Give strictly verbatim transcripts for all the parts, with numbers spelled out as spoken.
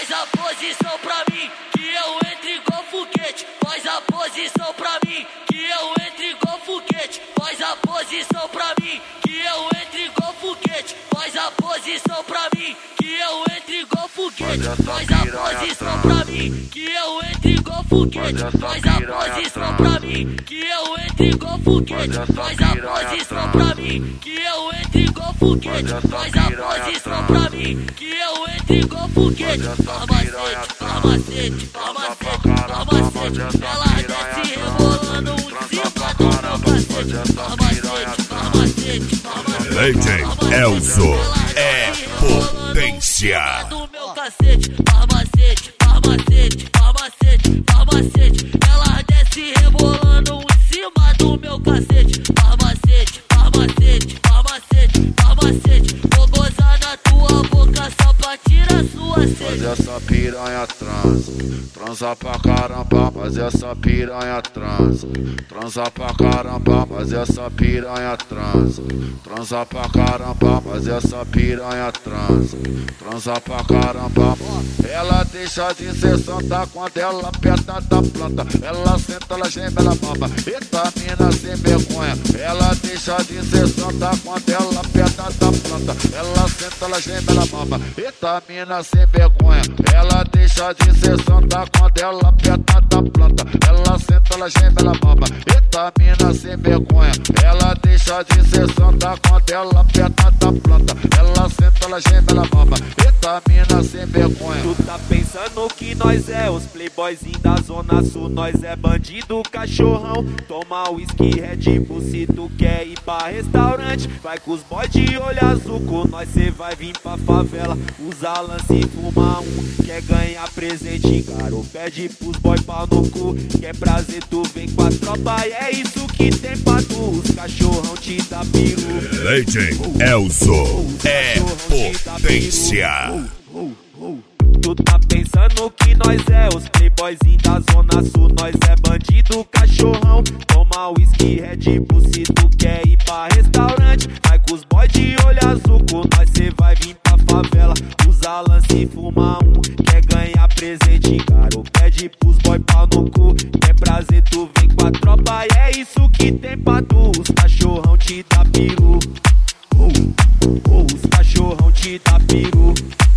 Faz a posição pra mim, que eu entro igual foguete. Faz a posição pra mim, que eu entro igual foguete. Faz a posição pra mim, que eu entro igual foguete. Faz a posição pra mim, que eu entro igual foguete. Faz a posição pra mim, que eu entro igual foguete. Faz a posição pra mim, que eu entro igual foguete. Faz a posição pra mim, que eu entro igual foguete. Faz a posição pra mim, que eu entro igual foguete. Farmacete, farmacete, farmacete, farmacete. Ela desce rebolando um de cima do meu cacete. Farmacete, farmacete, farmacete. D J Elzo é potência. Do meu cacete, farmacete, farmacete, farmacete, farmacete. Ela desce rebolando um em cima do meu cacete. Farmacete, farmacete, farmacete, farmacete. Vou gozar na tua boca só pra tirar sua sede. Faz essa piranha transa, transa pra caramba, faz essa piranha transa, transa pra caramba, faz essa piranha transa, transa pra caramba, faz essa piranha transa, transa pra caramba. Ela deixa de ser santa quando ela aperta da planta, ela senta, ela geme, ela mama, eita mina sem vergonha. Ela deixa de ser santa quando ela aperta da planta, ela senta, ela geme, ela mama, eita mina sem vergonha. Ela deixa de ser santa quando ela aperta da planta, ela senta, ela geme, ela mama, eita mina sem vergonha. Ela deixa de ser santa quando ela aperta da planta, ela senta, ela geme, ela mama, eita mina sem vergonha. Tu tá pensando que nós é os playboyzinhos da zona sul, nós é bandido cachorrão. Toma whisky Red Bull se tu quer ir pra restaurante, vai com os boys de olho azul, com nós cê vai vir pra favela, usa lance e fuma um. Quer ganhar presente, caro, pede pros boy pau no cu. Quer prazer, tu vem com a tropa e é isso que tem pra tu. Os cachorrão te dá peru. D J Elzo é potência. Tu tá pensando que nós é os playboyzinhos da zona sul, nós é bandido cachorrão. Toma whisky Red Bull se tu quer ir pra restaurante, vai com os boys de olho azul, com nós cê vai vir pra favela, usa lance e fuma um. Quer ganhar presente, caro, pede pros boy pau no cu. Quer prazer, tu vem com a tropa e é isso que tem pra tu. Os cachorrão te dá peru, oh, oh, os cachorrão te dá peru.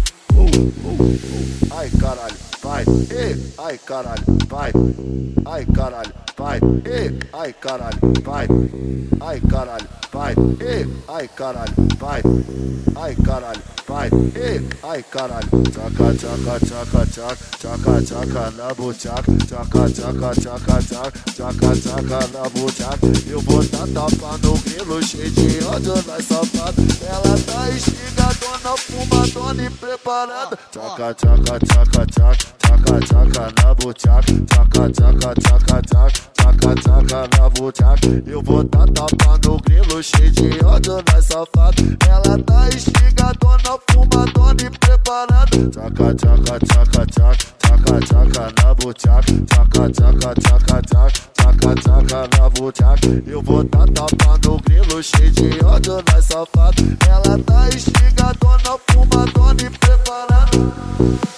Ai caralho, vai, e, ai caralho, vai, ai caralho, vai, e, ai caralho, vai, ai caralho, vai, e, ai caralho, vai, ai caralho, vai, e, ai caralho. Tchaca, tchaca, tchaca, tchaca, tchaca, tchaca na buchaca, tchaca, tchaca, tchaca, tchaca, tchaca, tchaca na buchaca. Eu vou dar tapa no grilo cheio de ódio nas sapadas, ela tá estigadona, fumadona e preparada. Tchaca, tchaca, tchaca, tchaca, tchaca, tchaca na buchaca, tchaca, tchaca, tchaca, tchaca, tchaca, tchaca na buchaca. Eu vou dar tapa no grilo cheio de ódio nas safadas, ela tá estigadona, fumadona e preparada. Tchaca, tchaca, tchaca, tchaca, tchaca, tchaca na buchaca, tchaca, tchaca, tchaca, tchaca, tchaca, tchaca na buchaca. Eu vou dar tapa no grilo cheio de ódio nas safadas, ela tá estigadona, fumadona e preparada.